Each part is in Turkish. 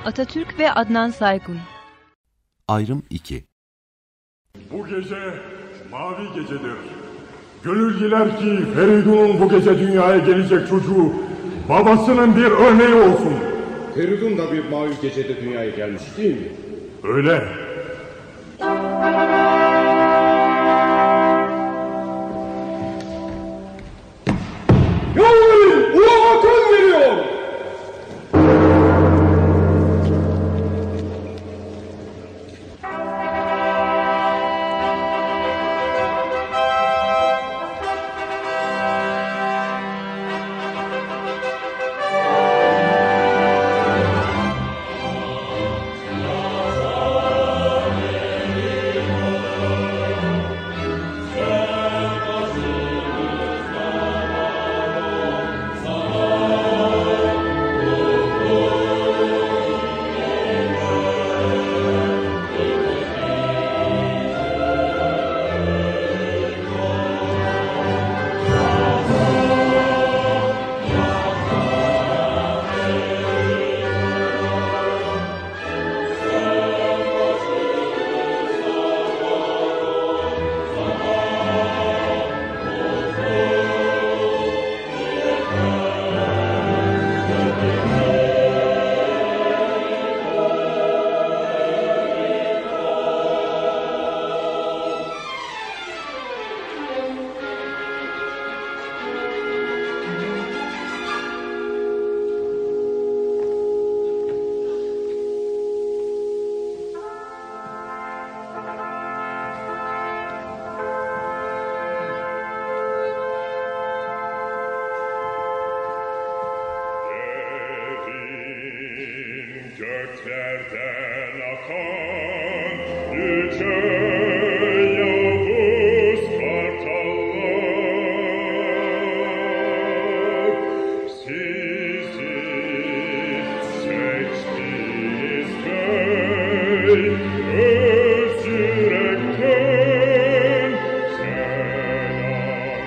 Atatürk ve Adnan Saygun. Ayrım 2. Bu gece mavi gecedir. Gönül diler ki Feridun'un bu gece dünyaya gelecek çocuğu babasının bir örneği olsun. Feridun da bir mavi gecede dünyaya gelmiş değil mi? Öyle. Yavrum! Ula Hakan geliyor! Göklerden akan yüce Yavuz kartallar, sizi seçtiniz bey, öz yürekten selamlar.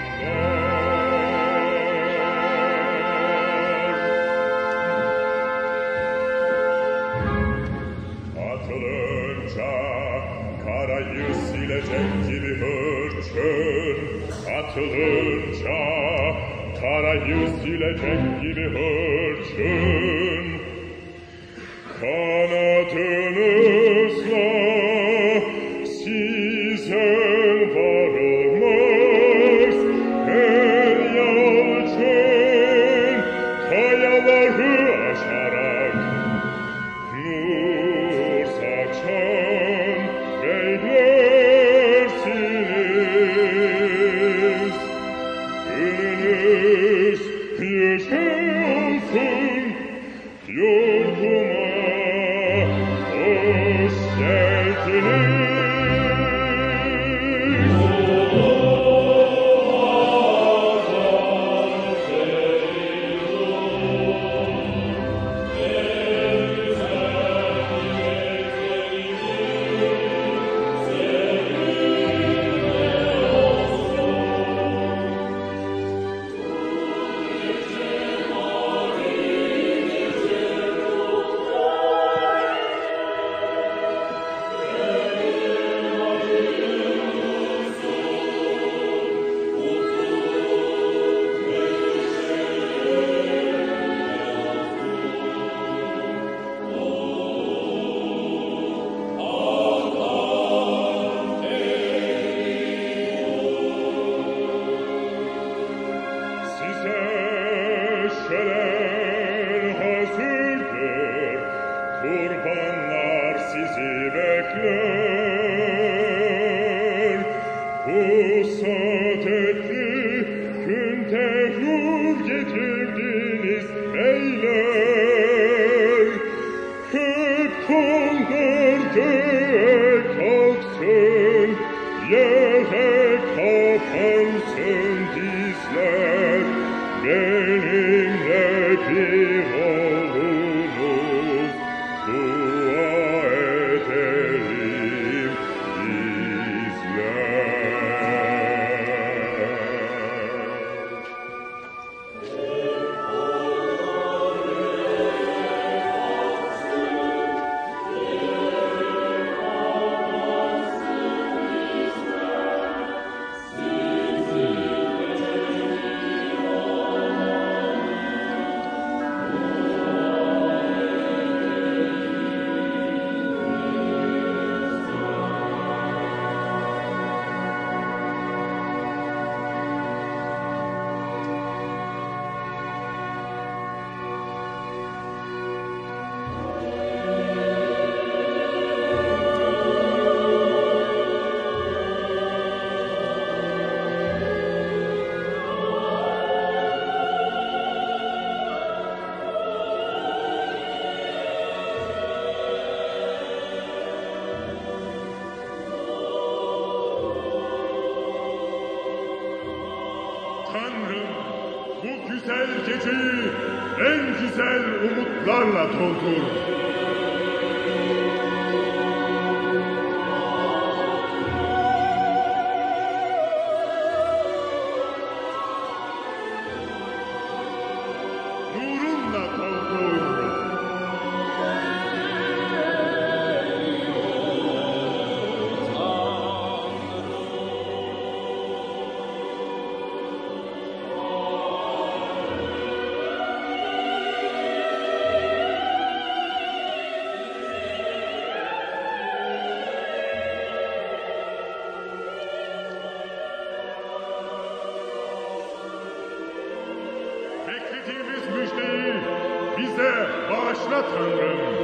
Atılınca karayı silecek gibi hırçın, atılınca karayı silecek gibi hırçın, kanadınızla size varılmaz her yalçın, kayaları aşarak nur saçan beylersiniz. Ününüz yüce olsun, yurduma hoş geldiniz. Kurbanlar sizi bekler. Bu saadetli günde nur getirdiniz beyler. Hep kollar göğe kalksın, yere kapansın dizler. Benimle bir olunuz, dua edelim bizler. güzel umutlarla doldur. Nurunla doldur. Beklediğimiz müjdeyi bize bağışla Tanrım.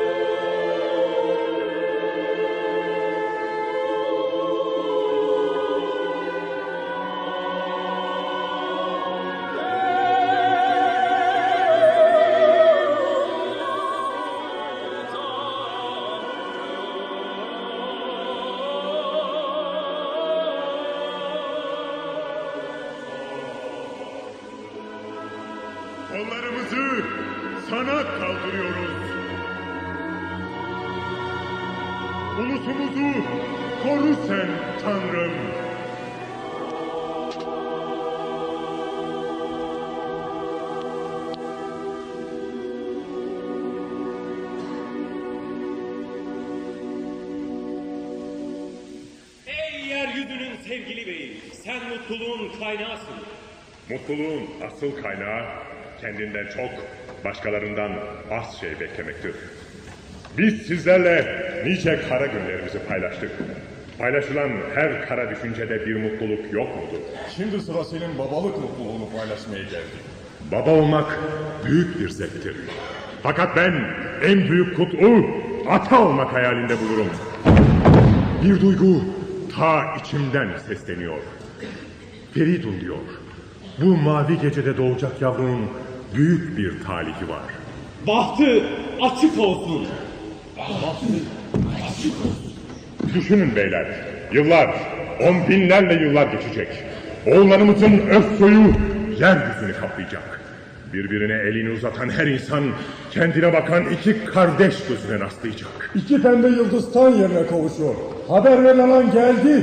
Kollarımızı sana kaldırıyoruz. Ulusumuzu koru sen Tanrım. Ey yeryüzünün sevgili beyi, sen mutluluğun kaynağısın. Mutluluğun asıl kaynağı kendinden çok, başkalarından az şey beklemektir. Biz sizlerle nice kara günlerimizi paylaştık. Paylaşılan her kara düşüncede bir mutluluk yok mudur? Şimdi sıra senin babalık mutluluğunu paylaşmaya geldi. Baba olmak büyük bir zevktir. Fakat ben en büyük kutlu ata olmak hayalinde bulurum. Bir duygu ta içimden sesleniyor. Feridun diyor. Bu mavi gecede doğacak yavrunun büyük bir talihi var. Bahtı açık olsun. Düşünün beyler, yıllar, on binlerle yıllar geçecek. Oğullarımızın öz soyu yeryüzünü kaplayacak. Birbirine elini uzatan her insan kendine bakan iki kardeş gözüne rastlayacak. İki pembe yıldız tan yerine kavuşuyor. Haber veren an geldi.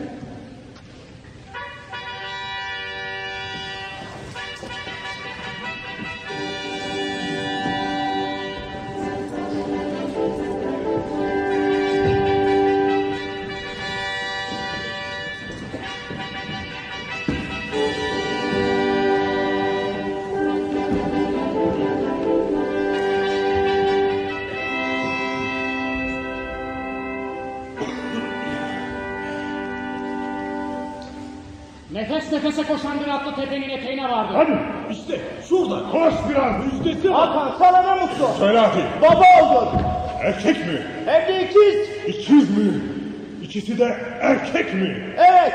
Nefes nefese koşan bir atlı tepenin eteğine vardı. Hadi İşte şurada. koş biraz. Müjdesi var. Hakan sana ne mutlu. Söyle hadi. Baba oldun. Erkek mi? Hem de ikiz. İkiz mi? İkisi de erkek mi? Evet.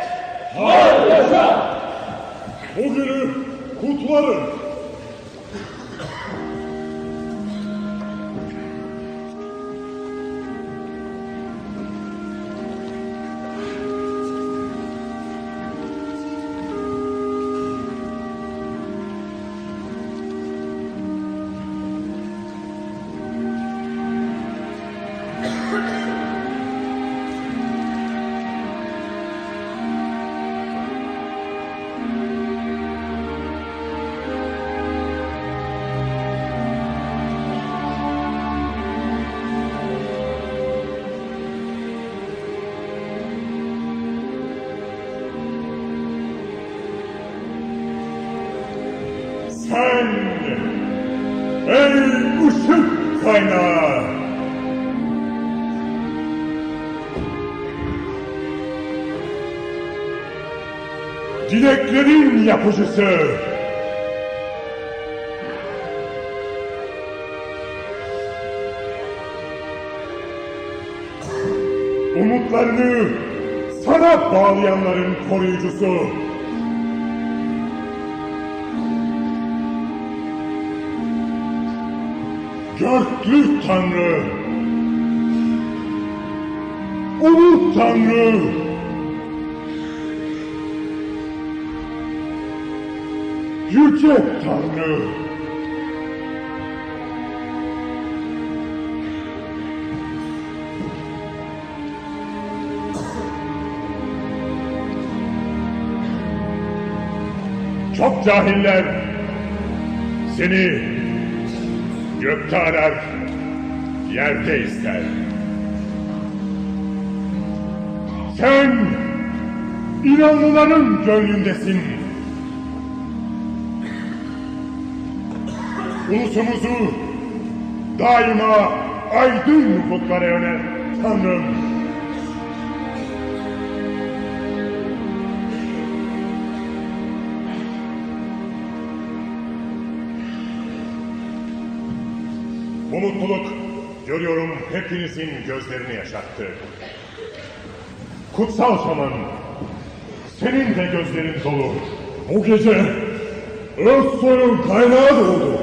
Bugünü kutlarım. Sen, ey ışık kaynağı! Dileklerin yapıcısı! Umutlarını sana bağlayanların koruyucusu! Göklü Tanrı, Umut Tanrı, Yüce Tanrı, çok cahiller seni gökte arar, yerde ister. Sen inanlıların gönlündesin. Ulusumuzu daima aydın ufuklara yönel Tanrım. Bu mutluluk görüyorum hepinizin gözlerini yaşattı. Kutsal şaman, senin de gözlerin dolu. Bu gece öz soyun kaynağı doğdu.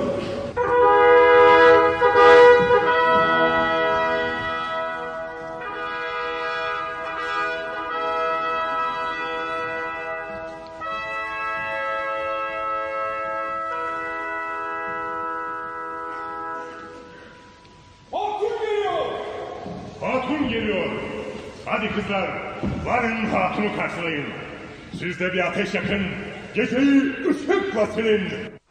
Hatun geliyor. Hadi kızlar, varın hatunu karşılayın. Siz de bir ateş yakın, geceyi ışıkla silin.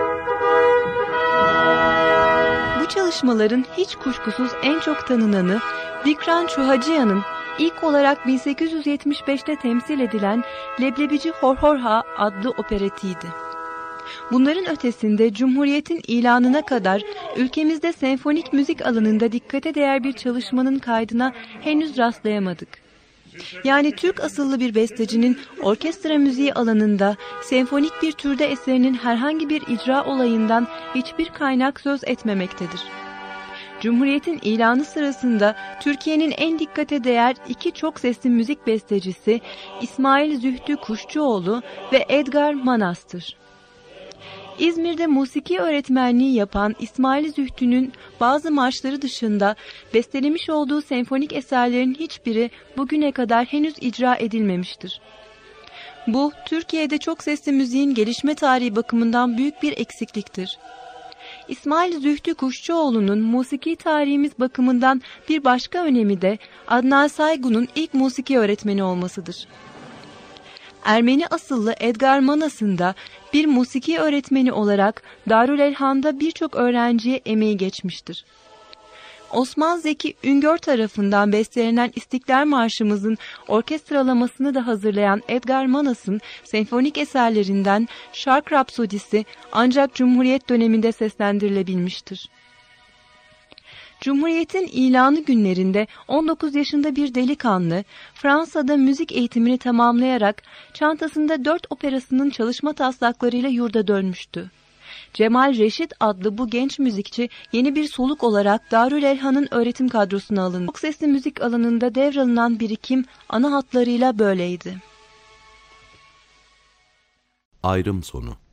Bu çalışmaların hiç kuşkusuz en çok tanınanı Vikran Çuhacıyan'ın ilk olarak 1875'te temsil edilen Leblebici Horhorha adlı operetiydi. Bunların ötesinde Cumhuriyet'in ilanına kadar ülkemizde senfonik müzik alanında dikkate değer bir çalışmanın kaydına henüz rastlayamadık. Yani Türk asıllı bir bestecinin orkestra müziği alanında senfonik bir türde eserinin herhangi bir icra olayından hiçbir kaynak söz etmemektedir. Cumhuriyet'in ilanı sırasında Türkiye'nin en dikkate değer iki çok sesli müzik bestecisi İsmail Zühtü Kuşçuoğlu ve Edgar Manas'tır. İzmir'de musiki öğretmenliği yapan İsmail Zühtü'nün bazı marşları dışında bestelemiş olduğu senfonik eserlerin hiçbiri bugüne kadar henüz icra edilmemiştir. Bu, Türkiye'de çok sesli müziğin gelişme tarihi bakımından büyük bir eksikliktir. İsmail Zühtü Kuşçuoğlu'nun musiki tarihimiz bakımından bir başka önemi de Adnan Saygun'un ilk musiki öğretmeni olmasıdır. Ermeni asıllı Edgar Manas'ın da bir musiki öğretmeni olarak Darülelhan'da birçok öğrenciye emeği geçmiştir. Osman Zeki Üngör tarafından bestelenen İstiklal Marşımızın orkestralamasını da hazırlayan Edgar Manas'ın senfonik eserlerinden Şark Rapsodisi ancak Cumhuriyet döneminde seslendirilebilmiştir. Cumhuriyet'in ilanı günlerinde 19 yaşında bir delikanlı Fransa'da müzik eğitimini tamamlayarak çantasında 4 operasının çalışma taslaklarıyla yurda dönmüştü. Cemal Reşit adlı bu genç müzikçi yeni bir soluk olarak Darülelhan'ın öğretim kadrosuna alındı. Çok sesli müzik alanında devralınan birikim ana hatlarıyla böyleydi. Ayrım sonu.